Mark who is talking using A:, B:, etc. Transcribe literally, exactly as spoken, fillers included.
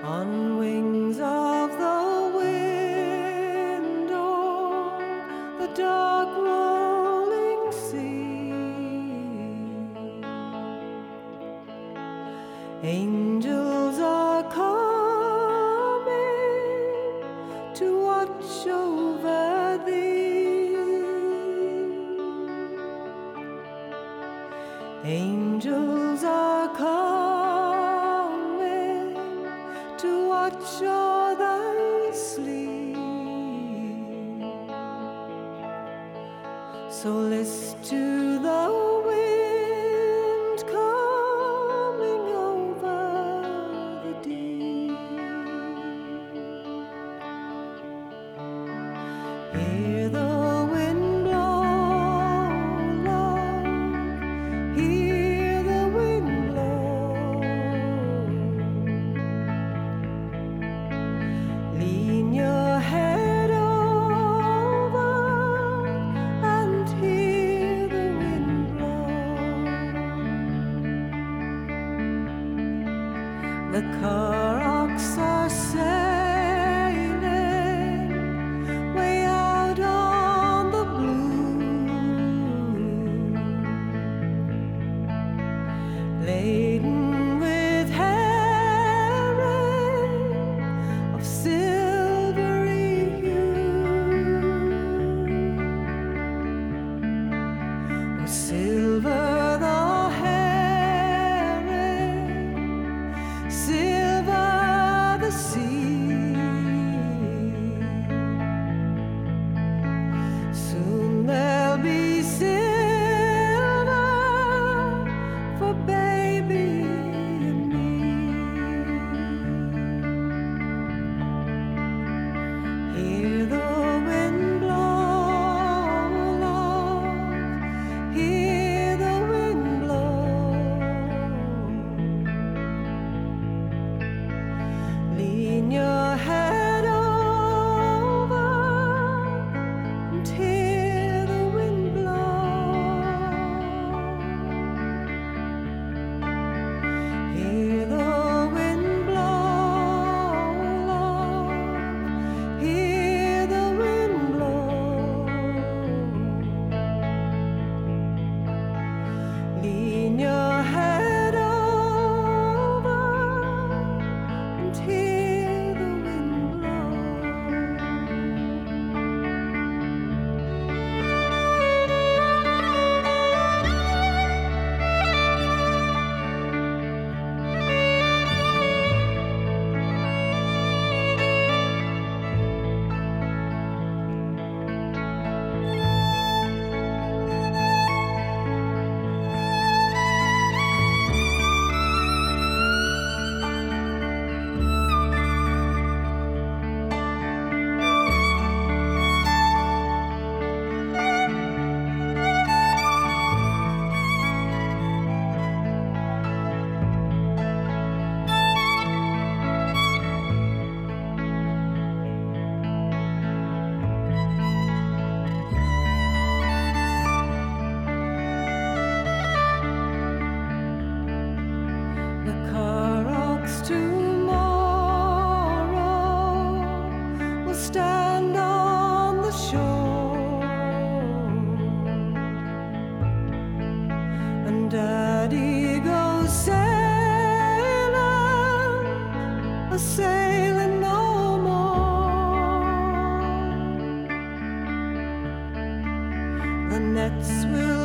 A: on wings of the wind or the dark rolling sea. Angels are coming to watch over thee. Angels are coming to watch o'er thy sleep. So list to the wind coming over the deep. Hear the wind blow, love. Hear the wind blow. Lean your head over and hear the wind blow. The Karoks are sailing way out on the blue, laden with herring of silvery hue. Oh, silver the herring, silver the sea. Soon there'll be silver for baby and me. Hear the wind blow, love. Hear the wind blow. Lean your head over and hear the wind blow. Hear the wind blow, love. Hear the wind blow. Lean your head over and hear the wind blow. The Karoks tomorrow will stand on the shore, and Daddy goes sailing, a sailing no more. The nets will